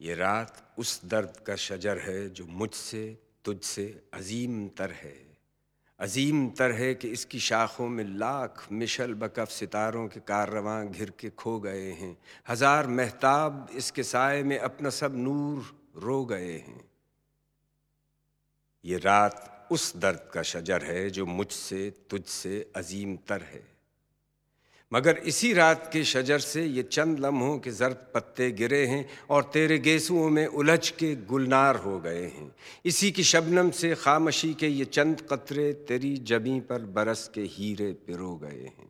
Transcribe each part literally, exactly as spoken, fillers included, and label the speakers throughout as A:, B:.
A: یہ رات اس درد کا شجر ہے جو مجھ سے تجھ سے عظیم تر ہے، عظیم تر ہے کہ اس کی شاخوں میں لاکھ مشل بکف ستاروں کے کاررواں گھر کے کھو گئے ہیں، ہزار مہتاب اس کے سائے میں اپنا سب نور رو گئے ہیں۔ یہ رات اس درد کا شجر ہے جو مجھ سے تجھ سے عظیم تر ہے، مگر اسی رات کے شجر سے یہ چند لمحوں کے زرد پتے گرے ہیں اور تیرے گیسوؤں میں الجھ کے گلنار ہو گئے ہیں۔ اسی کی شبنم سے خامشی کے یہ چند قطرے تیری جبیں پر برس کے ہیرے پرو گئے ہیں۔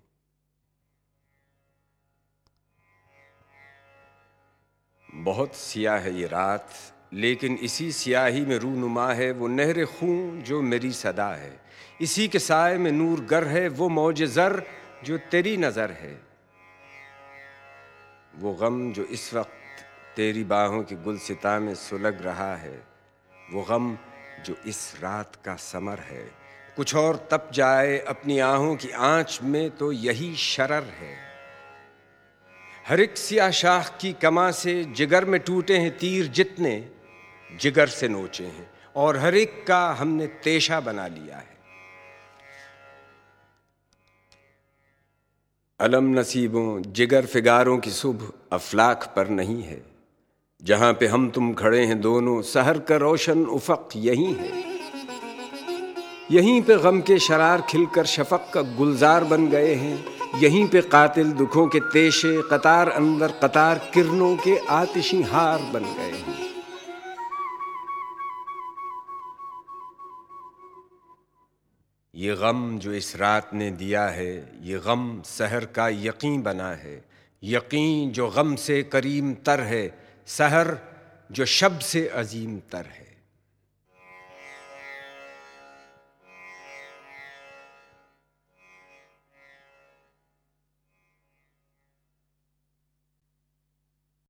A: بہت سیاہ ہے یہ رات، لیکن اسی سیاہی میں رونما ہے وہ نہر خون جو میری صدا ہے، اسی کے سائے میں نور گر ہے وہ موج زر جو تیری نظر ہے۔ وہ غم جو اس وقت تیری باہوں کی گلستاں میں سلگ رہا ہے، وہ غم جو اس رات کا ثمر ہے، کچھ اور تپ جائے اپنی آہوں کی آنچ میں تو یہی شرر ہے۔ ہر ایک سیاہ شاخ کی کماں سے جگر میں ٹوٹے ہیں تیر جتنے جگر سے نوچے ہیں، اور ہر ایک کا ہم نے تیشہ بنا لیا ہے۔ علم نصیبوں جگر فگاروں کی صبح افلاک پر نہیں ہے، جہاں پہ ہم تم کھڑے ہیں دونوں سحر کا روشن افق یہی ہے۔ یہیں پہ غم کے شرار کھل کر شفق کا گلزار بن گئے ہیں، یہیں پہ قاتل دکھوں کے تیشے قطار اندر قطار کرنوں کے آتشی ہار بن گئے ہیں۔ یہ غم جو اس رات نے دیا ہے، یہ غم سحر کا یقین بنا ہے، یقین جو غم سے کریم تر ہے، سحر جو شب سے عظیم تر ہے۔